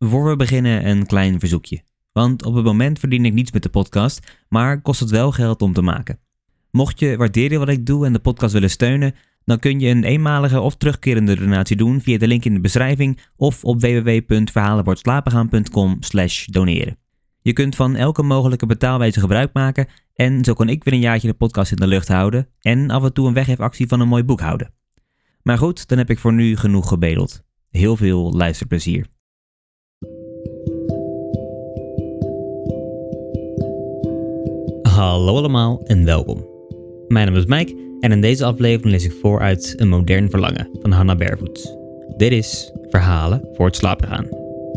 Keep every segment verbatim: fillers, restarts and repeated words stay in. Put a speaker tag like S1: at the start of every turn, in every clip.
S1: Voor we beginnen een klein verzoekje. Want op het moment verdien ik niets met de podcast, maar kost het wel geld om te maken. Mocht je waarderen wat ik doe en de podcast willen steunen, dan kun je een eenmalige of terugkerende donatie doen via de link in de beschrijving of op w w w punt verhalenvoortslapengaan punt com slash doneren. Je kunt van elke mogelijke betaalwijze gebruik maken en zo kan ik weer een jaartje de podcast in de lucht houden en af en toe een weggeefactie van een mooi boek houden. Maar goed, dan heb ik voor nu genoeg gebedeld. Heel veel luisterplezier. Hallo allemaal en welkom. Mijn naam is Mike en in deze aflevering lees ik voor uit Een modern verlangen van Hannah Barefoots. Dit is Verhalen voor het slapen gaan.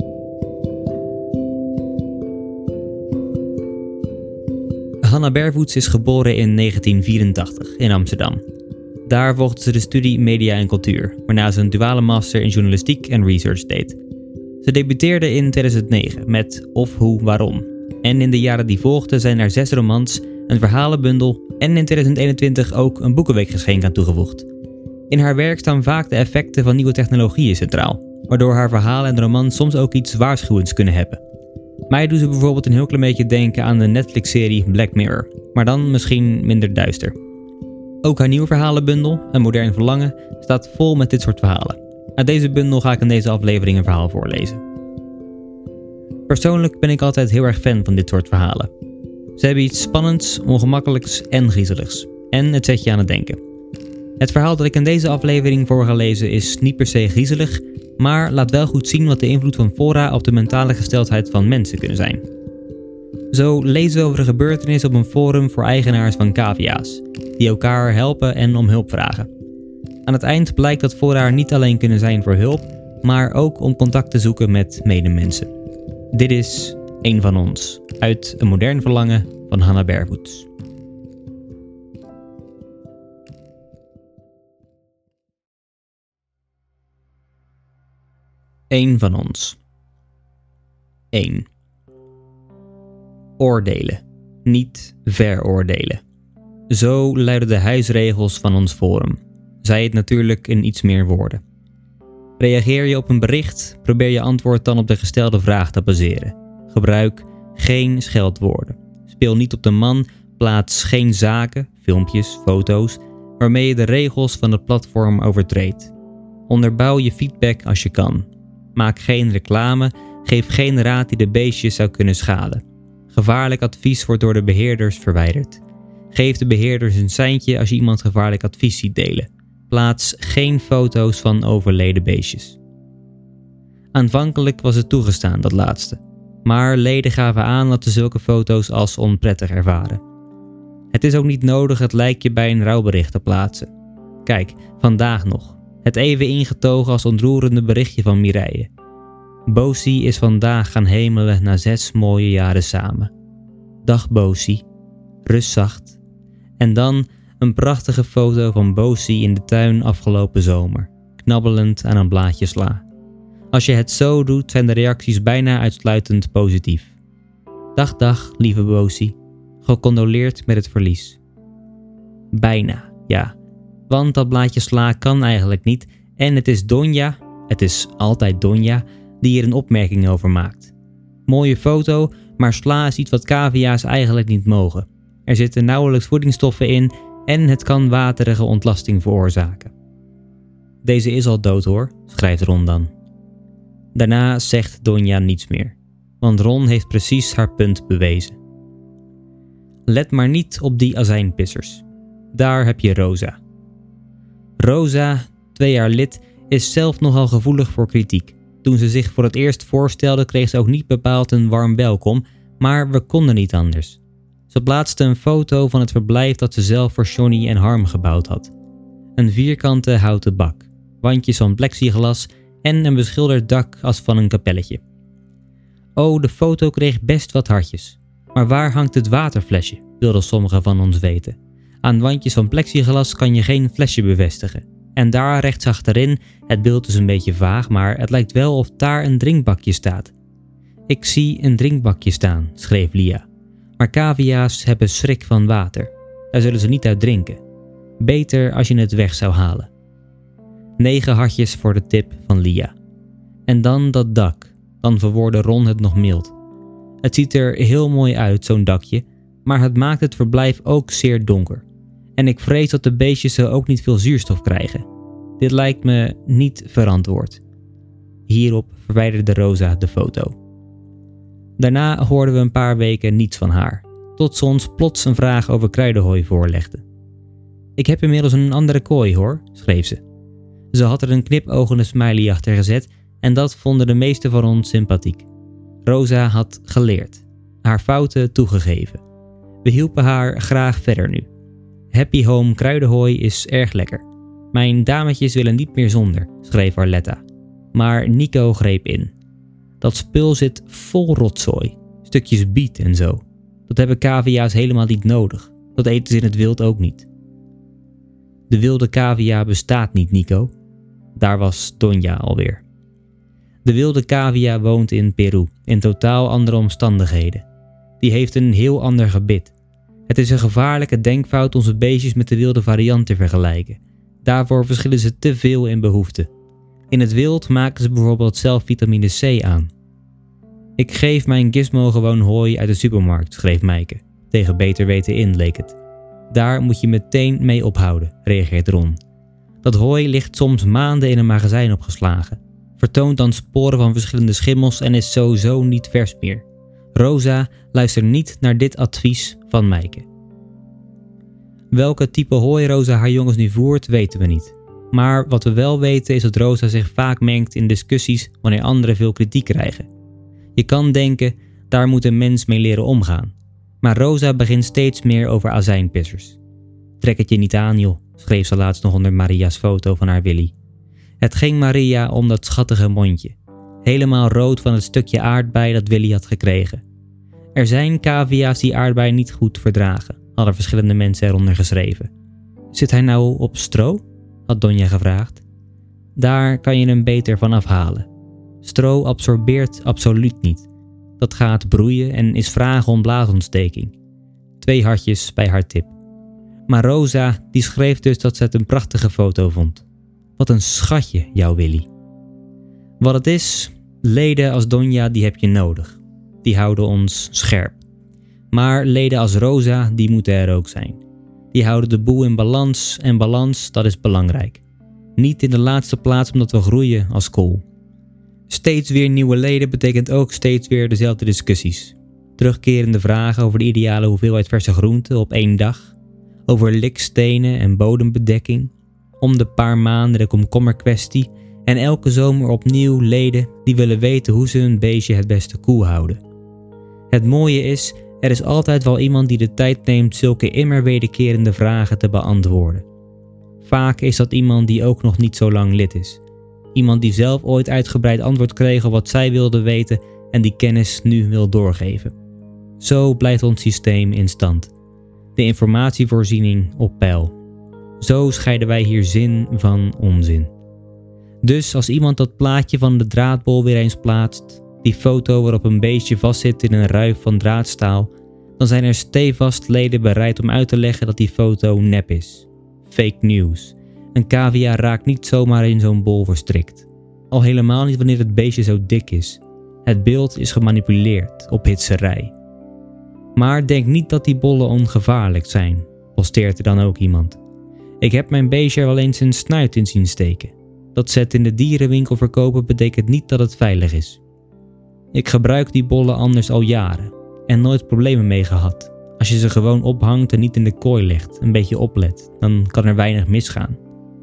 S1: Hannah Barefoots is geboren in negentien vierentachtig in Amsterdam. Daar volgde ze de studie Media en Cultuur, waarna ze een duale master in journalistiek en research deed. Ze debuteerde in tweeduizend negen met Of, Hoe, Waarom. En in de jaren die volgden zijn er zes romans, een verhalenbundel en in tweeduizend eenentwintig ook een boekenweekgeschenk aan toegevoegd. In haar werk staan vaak de effecten van nieuwe technologieën centraal, waardoor haar verhalen en romans soms ook iets waarschuwends kunnen hebben. Mij doen ze bijvoorbeeld een heel klein beetje denken aan de Netflix-serie Black Mirror, maar dan misschien minder duister. Ook haar nieuwe verhalenbundel, Een modern verlangen, staat vol met dit soort verhalen. Uit deze bundel ga ik in deze aflevering een verhaal voorlezen. Persoonlijk ben ik altijd heel erg fan van dit soort verhalen. Ze hebben iets spannends, ongemakkelijks en griezeligs. En het zet je aan het denken. Het verhaal dat ik in deze aflevering voor ga lezen is niet per se griezelig, maar laat wel goed zien wat de invloed van fora op de mentale gesteldheid van mensen kunnen zijn. Zo lezen we over een gebeurtenis op een forum voor eigenaars van cavia's, die elkaar helpen en om hulp vragen. Aan het eind blijkt dat fora er niet alleen kunnen zijn voor hulp, maar ook om contact te zoeken met medemensen. Dit is Een van ons, uit Een modern verlangen van Hannah Barefoots. Een van ons. één. Oordelen, niet veroordelen. Zo luiden de huisregels van ons forum. Zij het natuurlijk in iets meer woorden. Reageer je op een bericht, probeer je antwoord dan op de gestelde vraag te baseren. Gebruik geen scheldwoorden. Speel niet op de man, plaats geen zaken, filmpjes, foto's, waarmee je de regels van het platform overtreedt. Onderbouw je feedback als je kan. Maak geen reclame, geef geen raad die de beestjes zou kunnen schaden. Gevaarlijk advies wordt door de beheerders verwijderd. Geef de beheerders een seintje als je iemand gevaarlijk advies ziet delen. Plaats geen foto's van overleden beestjes. Aanvankelijk was het toegestaan, dat laatste. Maar leden gaven aan dat ze zulke foto's als onprettig ervaren. Het is ook niet nodig het lijkje bij een rouwbericht te plaatsen. Kijk, vandaag nog. Het even ingetogen als ontroerende berichtje van Mireille. Bosie is vandaag gaan hemelen na zes mooie jaren samen. Dag Bosie, rust zacht. En dan een prachtige foto van Bosie in de tuin afgelopen zomer, knabbelend aan een blaadje sla. Als je het zo doet, zijn de reacties bijna uitsluitend positief. Dag dag, lieve Bosie, gecondoleerd met het verlies. Bijna, ja, want dat blaadje sla kan eigenlijk niet en het is Donja, het is altijd Donja, die hier een opmerking over maakt. Mooie foto, maar sla is iets wat cavia's eigenlijk niet mogen. Er zitten nauwelijks voedingsstoffen in en het kan waterige ontlasting veroorzaken. Deze is al dood hoor, schrijft Ron dan. Daarna zegt Donja niets meer, want Ron heeft precies haar punt bewezen. Let maar niet op die azijnpissers. Daar heb je Rosa. Rosa, twee jaar lid, is zelf nogal gevoelig voor kritiek. Toen ze zich voor het eerst voorstelde kreeg ze ook niet bepaald een warm welkom, maar we konden niet anders. Ze plaatste een foto van het verblijf dat ze zelf voor Johnny en Harm gebouwd had. Een vierkante houten bak, wandjes van plexiglas en een beschilderd dak als van een kapelletje. Oh, de foto kreeg best wat hartjes. Maar waar hangt het waterflesje, wilden sommigen van ons weten. Aan wandjes van plexiglas kan je geen flesje bevestigen. En daar rechts achterin, het beeld is een beetje vaag, maar het lijkt wel of daar een drinkbakje staat. Ik zie een drinkbakje staan, schreef Lia. Maar cavia's hebben schrik van water. Daar zullen ze niet uit drinken. Beter als je het weg zou halen. Negen hartjes voor de tip van Lia. En dan dat dak. Dan verwoordde Ron het nog mild. Het ziet er heel mooi uit, zo'n dakje, maar het maakt het verblijf ook zeer donker. En ik vrees dat de beestjes zo ook niet veel zuurstof krijgen. Dit lijkt me niet verantwoord. Hierop verwijderde Rosa de foto. Daarna hoorden we een paar weken niets van haar, tot ze ons plots een vraag over kruidenhooi voorlegde. Ik heb inmiddels een andere kooi hoor, schreef ze. Ze had er een knipogende smiley achter gezet en dat vonden de meesten van ons sympathiek. Rosa had geleerd, haar fouten toegegeven. We hielpen haar graag verder nu. Happy Home kruidenhooi is erg lekker. Mijn dametjes willen niet meer zonder, schreef Arletta. Maar Nico greep in. Dat spul zit vol rotzooi, stukjes biet en zo. Dat hebben cavia's helemaal niet nodig. Dat eten ze in het wild ook niet. De wilde cavia bestaat niet, Nico. Daar was Donja alweer. De wilde cavia woont in Peru, in totaal andere omstandigheden. Die heeft een heel ander gebit. Het is een gevaarlijke denkfout onze beestjes met de wilde variant te vergelijken. Daarvoor verschillen ze te veel in behoeften. In het wild maken ze bijvoorbeeld zelf vitamine C aan. Ik geef mijn gizmo gewoon hooi uit de supermarkt, schreef Meike. Tegen beter weten in, leek het. Daar moet je meteen mee ophouden, reageert Ron. Dat hooi ligt soms maanden in een magazijn opgeslagen. Vertoont dan sporen van verschillende schimmels en is sowieso niet vers meer. Rosa, luister niet naar dit advies van Meike. Welke type hooi Rosa haar jongens nu voert, weten we niet. Maar wat we wel weten is dat Rosa zich vaak mengt in discussies wanneer anderen veel kritiek krijgen. Je kan denken, daar moet een mens mee leren omgaan. Maar Rosa begint steeds meer over azijnpissers. Trek het je niet aan joh, schreef ze laatst nog onder Maria's foto van haar Willy. Het ging Maria om dat schattige mondje. Helemaal rood van het stukje aardbei dat Willy had gekregen. Er zijn cavia's die aardbei niet goed verdragen, hadden verschillende mensen eronder geschreven. Zit hij nou op stro? Had Donja gevraagd. Daar kan je hem beter van afhalen. Stro absorbeert absoluut niet. Dat gaat broeien en is vragen om blaasontsteking. Twee hartjes bij haar tip. Maar Rosa, die schreef dus dat ze het een prachtige foto vond. Wat een schatje, jouw Willy. Wat het is, leden als Donja, die heb je nodig. Die houden ons scherp. Maar leden als Rosa, die moeten er ook zijn. Die houden de boel in balans en balans, dat is belangrijk. Niet in de laatste plaats omdat we groeien als kool. Steeds weer nieuwe leden betekent ook steeds weer dezelfde discussies. Terugkerende vragen over de ideale hoeveelheid verse groenten op één dag. Over likstenen en bodembedekking. Om de paar maanden de komkommerkwestie. En elke zomer opnieuw leden die willen weten hoe ze hun beestje het beste koel houden. Het mooie is, er is altijd wel iemand die de tijd neemt zulke immer wederkerende vragen te beantwoorden. Vaak is dat iemand die ook nog niet zo lang lid is. Iemand die zelf ooit uitgebreid antwoord kreeg op wat zij wilde weten en die kennis nu wil doorgeven. Zo blijft ons systeem in stand. De informatievoorziening op peil. Zo scheiden wij hier zin van onzin. Dus als iemand dat plaatje van de draadbol weer eens plaatst, die foto waarop een beestje vastzit in een ruif van draadstaal, dan zijn er stevast leden bereid om uit te leggen dat die foto nep is. Fake news. Een cavia raakt niet zomaar in zo'n bol verstrikt. Al helemaal niet wanneer het beestje zo dik is. Het beeld is gemanipuleerd op hitserij. Maar denk niet dat die bollen ongevaarlijk zijn, posteert er dan ook iemand. Ik heb mijn beestje er wel eens een snuit in zien steken. Dat ze het in de dierenwinkel verkopen betekent niet dat het veilig is. Ik gebruik die bollen anders al jaren en nooit problemen mee gehad. Als je ze gewoon ophangt en niet in de kooi legt, een beetje oplet, dan kan er weinig misgaan.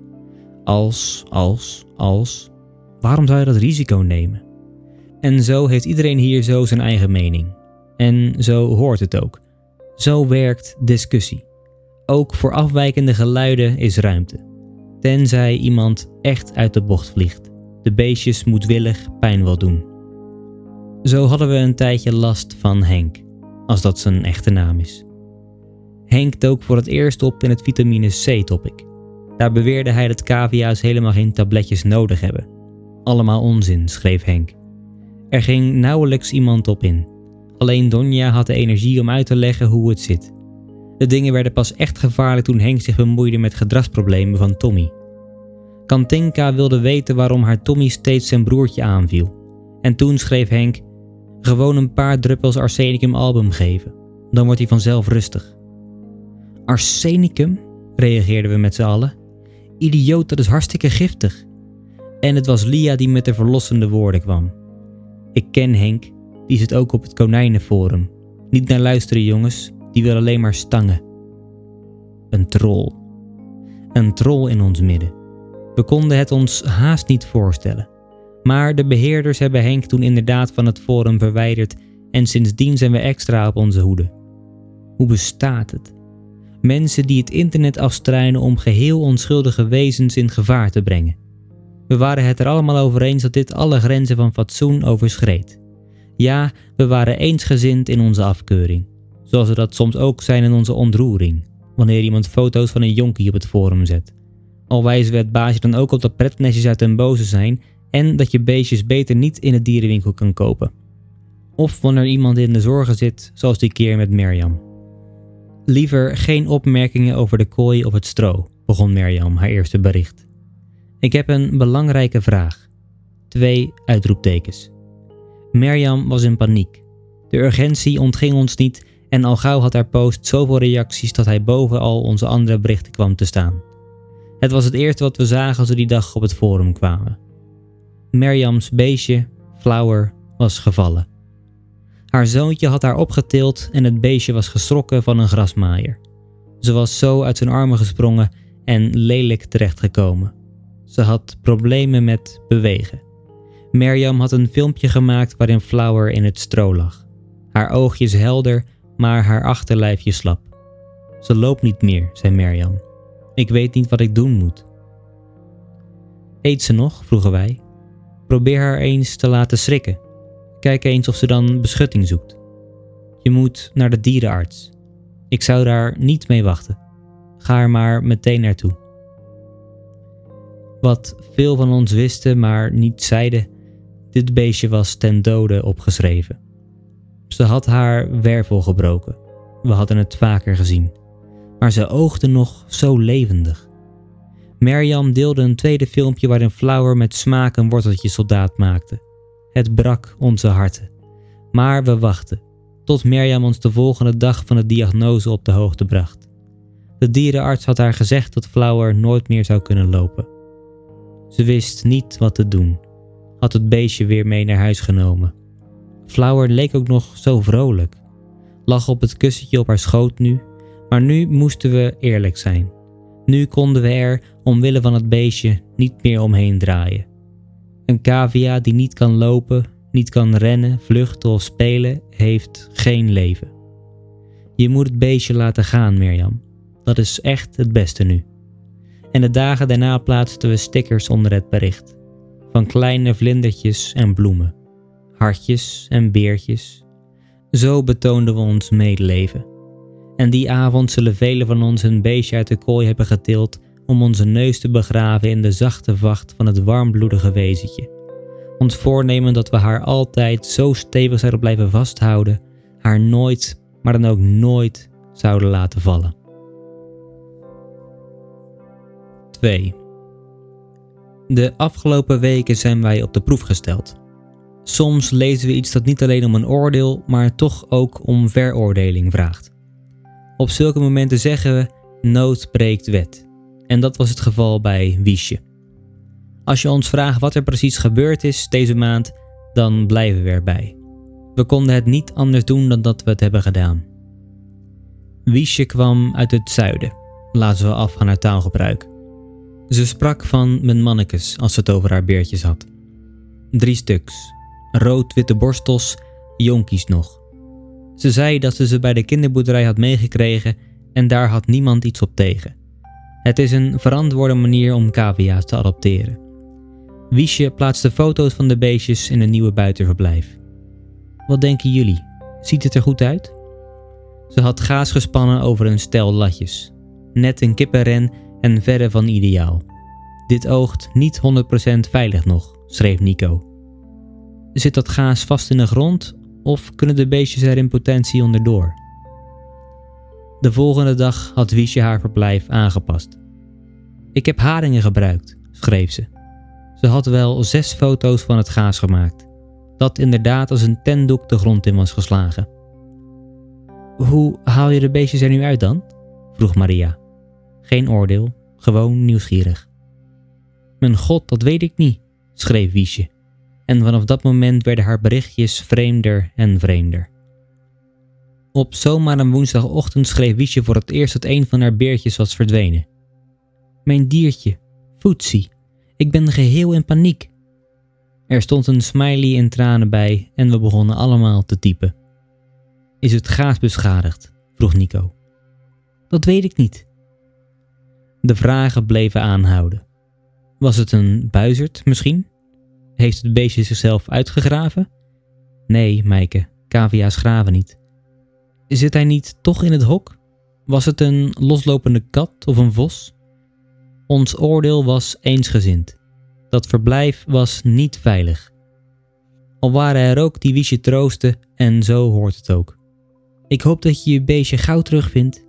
S1: Als, als, als, waarom zou je dat risico nemen? En zo heeft iedereen hier zo zijn eigen mening. En zo hoort het ook. Zo werkt discussie. Ook voor afwijkende geluiden is ruimte. Tenzij iemand echt uit de bocht vliegt. De beestjes moedwillig pijn wil doen. Zo hadden we een tijdje last van Henk, als dat zijn echte naam is. Henk dook voor het eerst op in het vitamine C topic. Daar beweerde hij dat cavia's helemaal geen tabletjes nodig hebben. Allemaal onzin, schreef Henk. Er ging nauwelijks iemand op in. Alleen Donja had de energie om uit te leggen hoe het zit. De dingen werden pas echt gevaarlijk toen Henk zich bemoeide met gedragsproblemen van Tommy. Kantinka wilde weten waarom haar Tommy steeds zijn broertje aanviel. En toen schreef Henk: gewoon een paar druppels arsenicum album geven. Dan wordt hij vanzelf rustig. Arsenicum? Reageerden we met z'n allen. Idioot, dat is hartstikke giftig. En het was Lia die met de verlossende woorden kwam. Ik ken Henk, die zit ook op het konijnenforum. Niet naar luisteren jongens, die wil alleen maar stangen. Een troll. Een troll in ons midden. We konden het ons haast niet voorstellen. Maar de beheerders hebben Henk toen inderdaad van het forum verwijderd en sindsdien zijn we extra op onze hoede. Hoe bestaat het? Mensen die het internet afstruinen om geheel onschuldige wezens in gevaar te brengen. We waren het er allemaal over eens dat dit alle grenzen van fatsoen overschreed. Ja, we waren eensgezind in onze afkeuring. Zoals we dat soms ook zijn in onze ontroering, wanneer iemand foto's van een jonkie op het forum zet. Al wijzen we het baasje dan ook op dat pretnestjes uit den boze zijn en dat je beestjes beter niet in de dierenwinkel kan kopen. Of wanneer iemand in de zorgen zit, zoals die keer met Mirjam. Liever geen opmerkingen over de kooi of het stro, begon Mirjam haar eerste bericht. Ik heb een belangrijke vraag. Twee uitroeptekens. Mirjam was in paniek. De urgentie ontging ons niet en al gauw had haar post zoveel reacties dat hij boven al onze andere berichten kwam te staan. Het was het eerste wat we zagen als we die dag op het forum kwamen. Mirjams beestje, Flower, was gevallen. Haar zoontje had haar opgetild en het beestje was geschrokken van een grasmaaier. Ze was zo uit zijn armen gesprongen en lelijk terechtgekomen. Ze had problemen met bewegen. Mirjam had een filmpje gemaakt waarin Flower in het stro lag. Haar oogjes helder, maar haar achterlijfje slap. Ze loopt niet meer, zei Mirjam. Ik weet niet wat ik doen moet. Eet ze nog? Vroegen wij. Probeer haar eens te laten schrikken. Kijk eens of ze dan beschutting zoekt. Je moet naar de dierenarts. Ik zou daar niet mee wachten. Ga er maar meteen naartoe. Wat veel van ons wisten, maar niet zeiden, dit beestje was ten dode opgeschreven. Ze had haar wervel gebroken. We hadden het vaker gezien. Maar ze oogde nog zo levendig. Mirjam deelde een tweede filmpje waarin Flower met smaak een worteltje soldaat maakte. Het brak onze harten. Maar we wachten, tot Mirjam ons de volgende dag van de diagnose op de hoogte bracht. De dierenarts had haar gezegd dat Flower nooit meer zou kunnen lopen. Ze wist niet wat te doen, had het beestje weer mee naar huis genomen. Flower leek ook nog zo vrolijk, lag op het kussentje op haar schoot nu, maar nu moesten we eerlijk zijn. Nu konden we er, omwille van het beestje, niet meer omheen draaien. Een cavia die niet kan lopen, niet kan rennen, vluchten of spelen, heeft geen leven. Je moet het beestje laten gaan, Mirjam. Dat is echt het beste nu. En de dagen daarna plaatsten we stickers onder het bericht. Van kleine vlindertjes en bloemen. Hartjes en beertjes. Zo betoonden we ons medeleven. En die avond zullen velen van ons een beestje uit de kooi hebben getild om onze neus te begraven in de zachte vacht van het warmbloedige wezentje. Ons voornemen dat we haar altijd zo stevig zouden blijven vasthouden, haar nooit, maar dan ook nooit zouden laten vallen. twee. De afgelopen weken zijn wij op de proef gesteld. Soms lezen we iets dat niet alleen om een oordeel, maar toch ook om veroordeling vraagt. Op zulke momenten zeggen we, nood breekt wet. En dat was het geval bij Wiesje. Als je ons vraagt wat er precies gebeurd is deze maand, dan blijven we erbij. We konden het niet anders doen dan dat we het hebben gedaan. Wiesje kwam uit het zuiden, laten we af aan haar taalgebruik. Ze sprak van mijn mannekes als ze het over haar beertjes had. Drie stuks, rood-witte borstels, jonkies nog. Ze zei dat ze ze bij de kinderboerderij had meegekregen en daar had niemand iets op tegen. Het is een verantwoorde manier om cavia's te adopteren. Wiesje plaatste foto's van de beestjes in een nieuwe buitenverblijf. Wat denken jullie? Ziet het er goed uit? Ze had gaas gespannen over een stel latjes. Net een kippenren en verre van ideaal. Dit oogt niet honderd procent veilig nog, schreef Nico. Zit dat gaas vast in de grond of kunnen de beestjes er in potentie onderdoor? De volgende dag had Wiesje haar verblijf aangepast. Ik heb haringen gebruikt, schreef ze. Ze had wel zes foto's van het gaas gemaakt. dat inderdaad als een tendoek de grond in was geslagen. Hoe haal je de beestjes er nu uit dan? Vroeg Maria. Geen oordeel, gewoon nieuwsgierig. Mijn god, dat weet ik niet, schreef Wiesje. En vanaf dat moment werden haar berichtjes vreemder en vreemder. Op zomaar een woensdagochtend schreef Wiesje voor het eerst dat een van haar beertjes was verdwenen. Mijn diertje, Foetsie, ik ben geheel in paniek. Er stond een smiley in tranen bij en we begonnen allemaal te typen. Is het gaas beschadigd? Vroeg Nico. Dat weet ik niet. De vragen bleven aanhouden. Was het een buizerd misschien? Heeft het beestje zichzelf uitgegraven? Nee, Meike, cavia's graven niet. Zit hij niet toch in het hok? Was het een loslopende kat of een vos? Ons oordeel was eensgezind. Dat verblijf was niet veilig. Al waren er ook die Wiesje troosten en zo hoort het ook. Ik hoop dat je je beestje gauw terugvindt.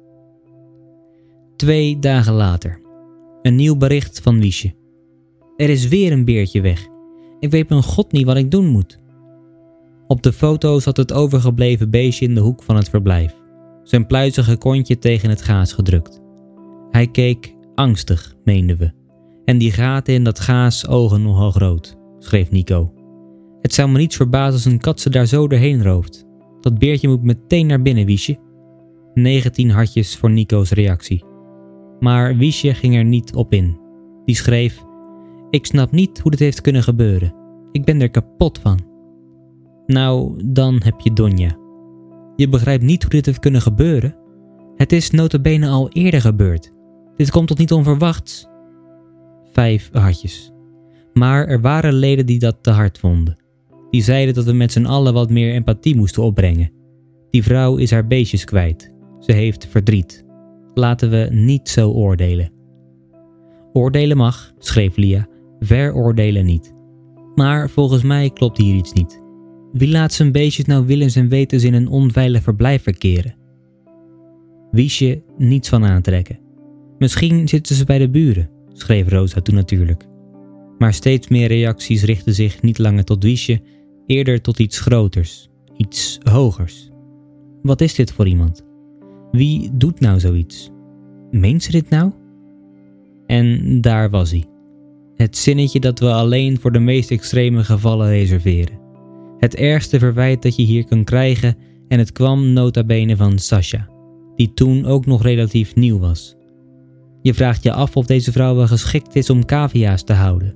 S1: Twee dagen later. Een nieuw bericht van Wiesje. Er is weer een beertje weg. Ik weet mijn god niet wat ik doen moet. Op de foto zat het overgebleven beestje in de hoek van het verblijf. Zijn pluizige kontje tegen het gaas gedrukt. Hij keek angstig, meenden we. En die gaten in dat gaas ogen nogal groot, schreef Nico. Het zou me niets verbazen als een kat ze daar zo doorheen rooft. Dat beertje moet meteen naar binnen, Wiesje. negentien hartjes voor Nico's reactie. Maar Wiesje ging er niet op in. Die schreef: ik snap niet hoe dit heeft kunnen gebeuren. Ik ben er kapot van. Nou, dan heb je Donja. Je begrijpt niet hoe dit heeft kunnen gebeuren? Het is nota bene al eerder gebeurd. Dit komt toch niet onverwachts? Vijf hartjes. Maar er waren leden die dat te hard vonden. Die zeiden dat we met z'n allen wat meer empathie moesten opbrengen. Die vrouw is haar beestjes kwijt. Ze heeft verdriet. Laten we niet zo oordelen. Oordelen mag, schreef Lia, veroordelen niet. Maar volgens mij klopt hier iets niet. Wie laat zijn beestjes nou willens en wetens in een onveilig verblijf verkeren? Wiesje niets van aantrekken. Misschien zitten ze bij de buren, schreef Rosa toen natuurlijk. Maar steeds meer reacties richtten zich niet langer tot Wiesje, eerder tot iets groters, iets hogers. Wat is dit voor iemand? Wie doet nou zoiets? Meent ze dit nou? En daar was hij. Het zinnetje dat we alleen voor de meest extreme gevallen reserveren. Het ergste verwijt dat je hier kunt krijgen en het kwam nota bene van Sasha, die toen ook nog relatief nieuw was. Je vraagt je af of deze vrouw wel geschikt is om cavia's te houden.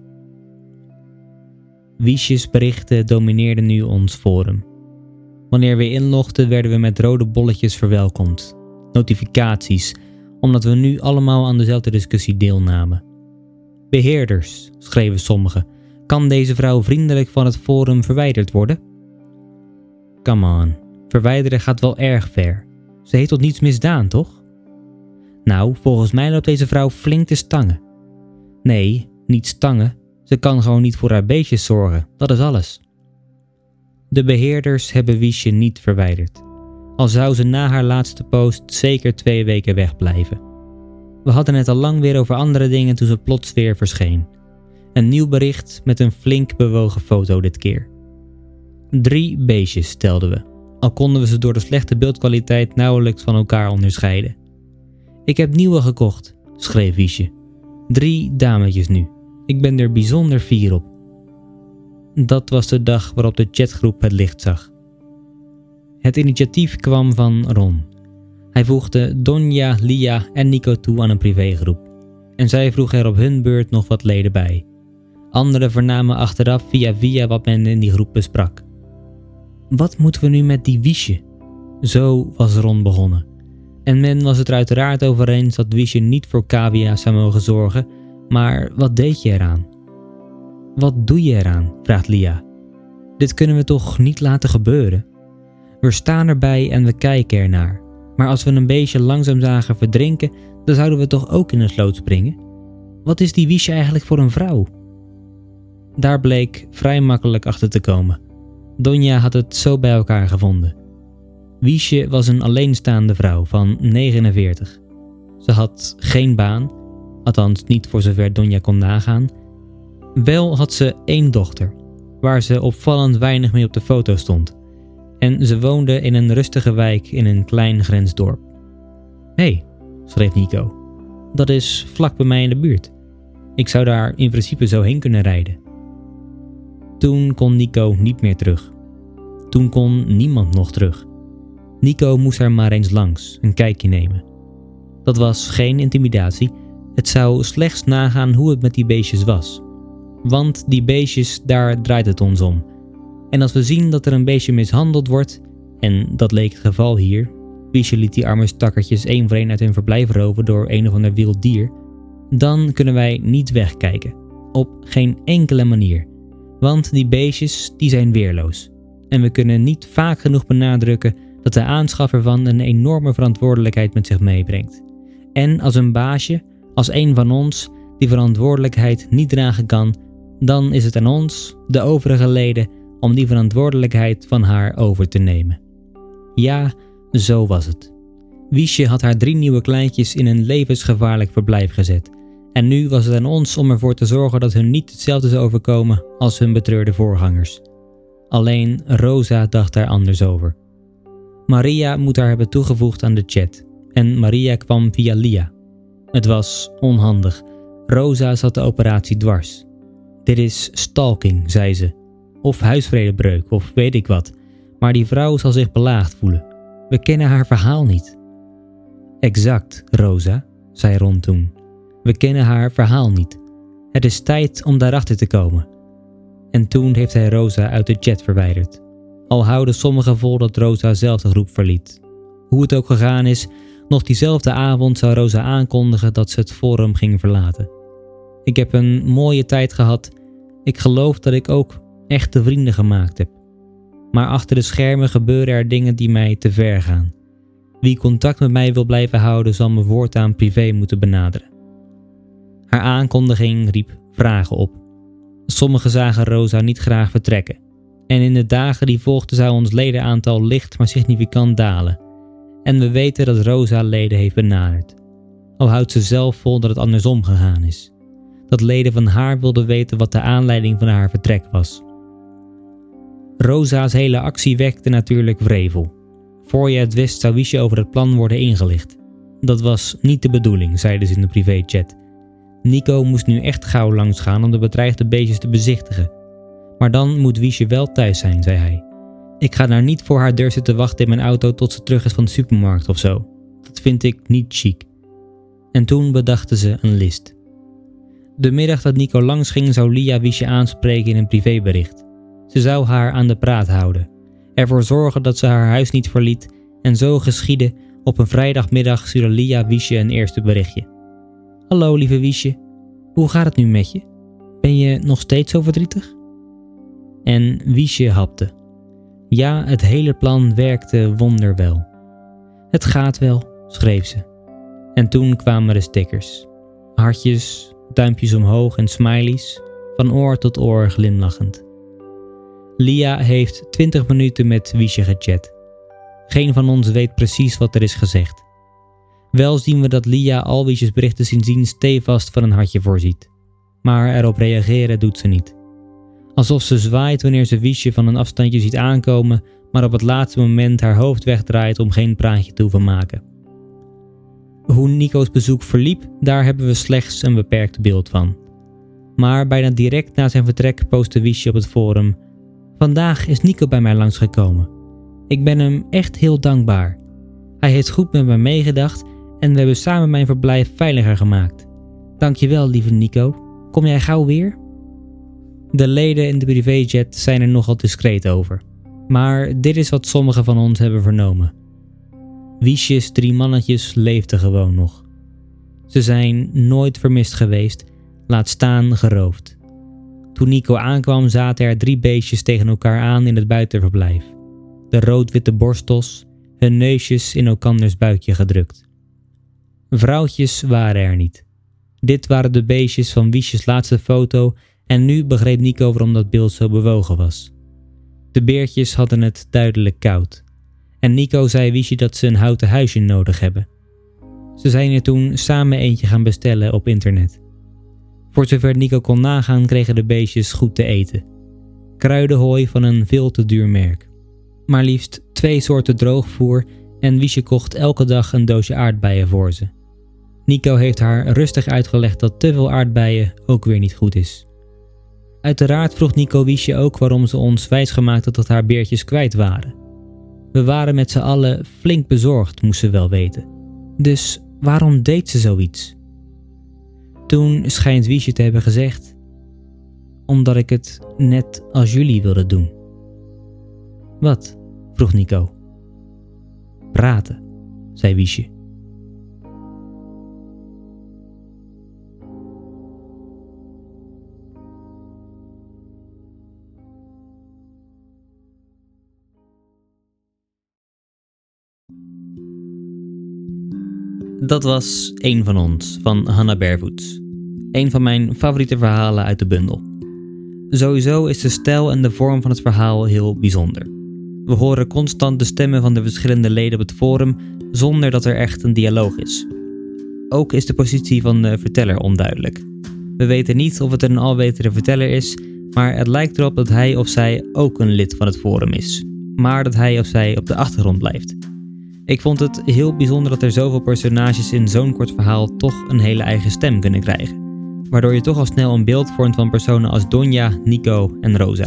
S1: Wiesjes berichten domineerden nu ons forum. Wanneer we inlogden werden we met rode bolletjes verwelkomd. Notificaties, omdat we nu allemaal aan dezelfde discussie deelnamen. Beheerders, schreven sommigen. Kan deze vrouw vriendelijk van het forum verwijderd worden? Come on, verwijderen gaat wel erg ver. Ze heeft tot niets misdaan, toch? Nou, volgens mij loopt deze vrouw flink te stangen. Nee, niet stangen. Ze kan gewoon niet voor haar beestjes zorgen, dat is alles. De beheerders hebben Wiesje niet verwijderd. Al zou ze na haar laatste post zeker twee weken wegblijven. We hadden het al lang weer over andere dingen toen ze plots weer verscheen. Een nieuw bericht met een flink bewogen foto dit keer. Drie beestjes telden we, al konden we ze door de slechte beeldkwaliteit nauwelijks van elkaar onderscheiden. Ik heb nieuwe gekocht, schreef Wiesje. Drie dametjes nu. Ik ben er bijzonder fier op. Dat was de dag waarop de chatgroep het licht zag. Het initiatief kwam van Ron. Hij voegde Donja, Lia en Nico toe aan een privégroep. En zij vroeg er op hun beurt nog wat leden bij. Anderen vernamen achteraf via via wat men in die groep besprak. Wat moeten we nu met die Wiesje? Zo was Ron begonnen. En men was het er uiteraard over eens dat Wiesje niet voor cavia's zou mogen zorgen, maar wat deed je eraan? Wat doe je eraan? Vraagt Lia. Dit kunnen we toch niet laten gebeuren? We staan erbij en we kijken ernaar. Maar als we een beestje langzaam zagen verdrinken, dan zouden we toch ook in een sloot springen? Wat is die Wiesje eigenlijk voor een vrouw? Daar bleek vrij makkelijk achter te komen. Donja had het zo bij elkaar gevonden. Wiesje was een alleenstaande vrouw van negenenveertig. Ze had geen baan, althans niet voor zover Donja kon nagaan. Wel had ze één dochter, waar ze opvallend weinig mee op de foto stond. En ze woonde in een rustige wijk in een klein grensdorp. Hé, hey, schreef Nico. Dat is vlak bij mij in de buurt. Ik zou daar in principe zo heen kunnen rijden. Toen kon Nico niet meer terug. Toen kon niemand nog terug. Nico moest er maar eens langs, een kijkje nemen. Dat was geen intimidatie. Het zou slechts nagaan hoe het met die beestjes was. Want die beestjes, daar draait het ons om. En als we zien dat er een beestje mishandeld wordt, en dat leek het geval hier, Wiesje liet die arme stakkertjes één voor één uit hun verblijf roven door een of ander wild dier, dan kunnen wij niet wegkijken. Op geen enkele manier. Want die beestjes, die zijn weerloos. En we kunnen niet vaak genoeg benadrukken dat de aanschaf ervan een enorme verantwoordelijkheid met zich meebrengt. En als een baasje, als een van ons, die verantwoordelijkheid niet dragen kan, dan is het aan ons, de overige leden, om die verantwoordelijkheid van haar over te nemen. Ja, zo was het. Wiesje had haar drie nieuwe kleintjes in een levensgevaarlijk verblijf gezet. En nu was het aan ons om ervoor te zorgen dat hun niet hetzelfde zou overkomen als hun betreurde voorgangers. Alleen Rosa dacht daar anders over. Maria moet haar hebben toegevoegd aan de chat. En Maria kwam via Lia. Het was onhandig. Rosa zat de operatie dwars. Dit is stalking, zei ze. Of huisvredebreuk, of weet ik wat. Maar die vrouw zal zich belaagd voelen. We kennen haar verhaal niet. Exact, Rosa, zei Ron toen. We kennen haar verhaal niet. Het is tijd om daarachter te komen. En toen heeft hij Rosa uit de chat verwijderd. Al houden sommigen vol dat Rosa zelf de groep verliet. Hoe het ook gegaan is, nog diezelfde avond zou Rosa aankondigen dat ze het forum ging verlaten. Ik heb een mooie tijd gehad. Ik geloof dat ik ook echte vrienden gemaakt heb. Maar achter de schermen gebeuren er dingen die mij te ver gaan. Wie contact met mij wil blijven houden, zal me voortaan privé moeten benaderen. Haar aankondiging riep vragen op. Sommigen zagen Rosa niet graag vertrekken. En in de dagen die volgden zou ons ledenaantal licht maar significant dalen. En we weten dat Rosa leden heeft benaderd. Al houdt ze zelf vol dat het andersom gegaan is. Dat leden van haar wilden weten wat de aanleiding van haar vertrek was. Rosa's hele actie wekte natuurlijk wrevel. Voor je het wist zou Wiesje over het plan worden ingelicht. Dat was niet de bedoeling, zeiden ze in de privéchat. Nico moest nu echt gauw langs gaan om de bedreigde beestjes te bezichtigen. Maar dan moet Wiesje wel thuis zijn, zei hij. Ik ga daar niet voor haar deur zitten wachten in mijn auto tot ze terug is van de supermarkt of zo. Dat vind ik niet chic. En toen bedachten ze een list. De middag dat Nico langs ging zou Lia Wiesje aanspreken in een privébericht. Ze zou haar aan de praat houden. Ervoor zorgen dat ze haar huis niet verliet en zo geschiedde. Op een vrijdagmiddag stuurde Lia Wiesje een eerste berichtje. Hallo lieve Wiesje, hoe gaat het nu met je? Ben je nog steeds zo verdrietig? En Wiesje hapte. Ja, het hele plan werkte wonderwel. Het gaat wel, schreef ze. En toen kwamen de stickers. Hartjes, duimpjes omhoog en smileys, van oor tot oor glimlachend. Lia heeft twintig minuten met Wiesje gechat. Geen van ons weet precies wat er is gezegd. Wel zien we dat Lia al Wiesjes berichten sindsdien stevast van een hartje voorziet. Maar erop reageren doet ze niet. Alsof ze zwaait wanneer ze Wiesje van een afstandje ziet aankomen, maar op het laatste moment haar hoofd wegdraait om geen praatje te hoeven maken. Hoe Nico's bezoek verliep, daar hebben we slechts een beperkt beeld van. Maar bijna direct na zijn vertrek postte Wiesje op het forum: Vandaag is Nico bij mij langsgekomen. Ik ben hem echt heel dankbaar. Hij heeft goed met mij meegedacht en we hebben samen mijn verblijf veiliger gemaakt. Dankjewel, lieve Nico. Kom jij gauw weer? De leden in de privéchat zijn er nogal discreet over. Maar dit is wat sommigen van ons hebben vernomen. Wiesjes drie mannetjes leefden gewoon nog. Ze zijn nooit vermist geweest, laat staan geroofd. Toen Nico aankwam zaten er drie beestjes tegen elkaar aan in het buitenverblijf. De rood-witte borstels, hun neusjes in elkanders buikje gedrukt. Vrouwtjes waren er niet. Dit waren de beestjes van Wiesjes laatste foto en nu begreep Nico waarom dat beeld zo bewogen was. De beertjes hadden het duidelijk koud. En Nico zei Wiesje dat ze een houten huisje nodig hebben. Ze zijn er toen samen eentje gaan bestellen op internet. Voor zover Nico kon nagaan kregen de beestjes goed te eten. kruidenhooi van een veel te duur merk. Maar liefst twee soorten droogvoer en Wiesje kocht elke dag een doosje aardbeien voor ze. Nico heeft haar rustig uitgelegd dat te veel aardbeien ook weer niet goed is. Uiteraard vroeg Nico Wiesje ook waarom ze ons wijsgemaakt had dat haar beertjes kwijt waren. We waren met z'n allen flink bezorgd, moest ze wel weten. Dus waarom deed ze zoiets? Toen schijnt Wiesje te hebben gezegd: omdat ik het net als jullie wilde doen. Wat? Vroeg Nico. Praten, zei Wiesje. Dat was Eén van ons van Hannah Barefoots. Een van mijn favoriete verhalen uit de bundel. Sowieso is de stijl en de vorm van het verhaal heel bijzonder. We horen constant de stemmen van de verschillende leden op het forum zonder dat er echt een dialoog is. Ook is de positie van de verteller onduidelijk. We weten niet of het een alwetende verteller is, maar het lijkt erop dat hij of zij ook een lid van het forum is, maar dat hij of zij op de achtergrond blijft. Ik vond het heel bijzonder dat er zoveel personages in zo'n kort verhaal toch een hele eigen stem kunnen krijgen, waardoor je toch al snel een beeld vormt van personen als Donja, Nico en Rosa.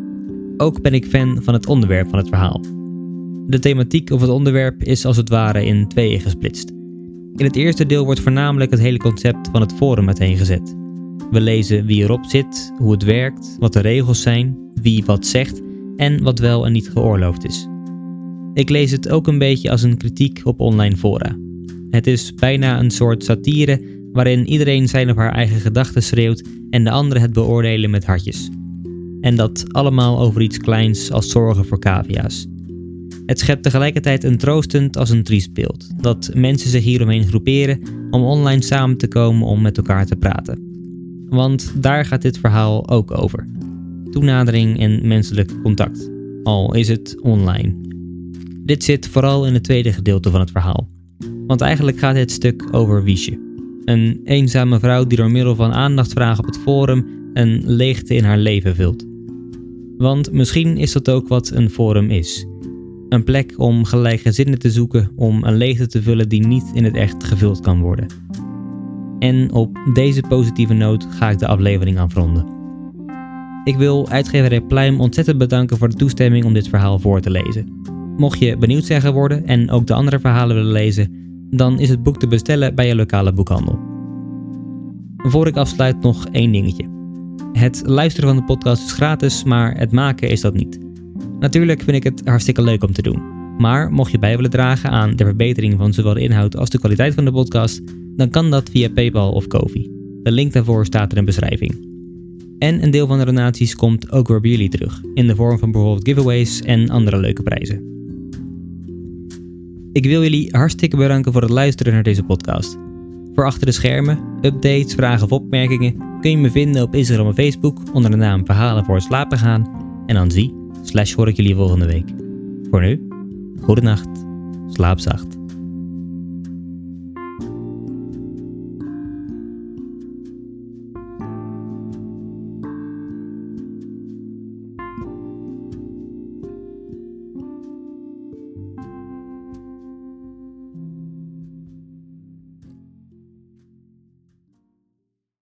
S1: Ook ben ik fan van het onderwerp van het verhaal. De thematiek of het onderwerp is als het ware in tweeën gesplitst. In het eerste deel wordt voornamelijk het hele concept van het forum uiteengezet. We lezen wie erop zit, hoe het werkt, wat de regels zijn, wie wat zegt en wat wel en niet geoorloofd is. Ik lees het ook een beetje als een kritiek op online fora. Het is bijna een soort satire waarin iedereen zijn of haar eigen gedachten schreeuwt en de anderen het beoordelen met hartjes. En dat allemaal over iets kleins als zorgen voor cavia's. Het schept tegelijkertijd een troostend als een triest beeld, dat mensen zich hieromheen groeperen om online samen te komen om met elkaar te praten. Want daar gaat dit verhaal ook over. Toenadering en menselijk contact, al is het online. Dit zit vooral in het tweede gedeelte van het verhaal. Want eigenlijk gaat dit stuk over Wiesje. Een eenzame vrouw die door middel van aandacht op het forum een leegte in haar leven vult. Want misschien is dat ook wat een forum is. Een plek om gelijkgezinden te zoeken om een leegte te vullen die niet in het echt gevuld kan worden. En op deze positieve noot ga ik de aflevering afronden. Ik wil uitgeverij Pluim ontzettend bedanken voor de toestemming om dit verhaal voor te lezen. Mocht je benieuwd zijn geworden en ook de andere verhalen willen lezen, dan is het boek te bestellen bij je lokale boekhandel. Voor ik afsluit nog één dingetje. Het luisteren van de podcast is gratis, maar het maken is dat niet. Natuurlijk vind ik het hartstikke leuk om te doen. Maar mocht je bij willen dragen aan de verbetering van zowel de inhoud als de kwaliteit van de podcast, dan kan dat via PayPal of Ko-fi. De link daarvoor staat in de beschrijving. En een deel van de donaties komt ook weer bij jullie terug, in de vorm van bijvoorbeeld giveaways en andere leuke prijzen. Ik wil jullie hartstikke bedanken voor het luisteren naar deze podcast. Voor achter de schermen, updates, vragen of opmerkingen kun je me vinden op Instagram en Facebook onder de naam Verhalen voor het slapen gaan. En dan zie, slash hoor ik jullie volgende week. Voor nu, goedenacht, slaap zacht.